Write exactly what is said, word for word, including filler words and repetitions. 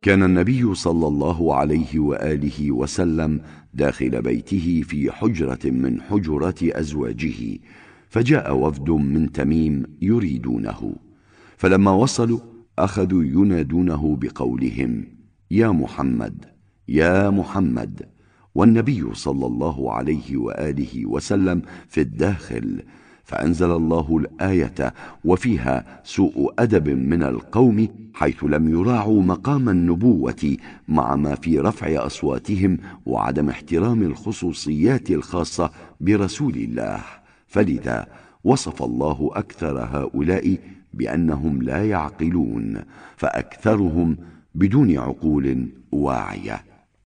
كان النبي صلى الله عليه وآله وسلم داخل بيته في حجرة من حجرات أزواجه، فجاء وفد من تميم يريدونه، فلما وصلوا أخذوا ينادونه بقولهم: يا محمد يا محمد، والنبي صلى الله عليه وآله وسلم في الداخل، فأنزل الله الآية وفيها سوء أدب من القوم، حيث لم يراعوا مقام النبوة مع ما في رفع أصواتهم وعدم احترام الخصوصيات الخاصة برسول الله، فلذا وصف الله أكثر هؤلاء بأنهم لا يعقلون، فأكثرهم بدون عقول واعية.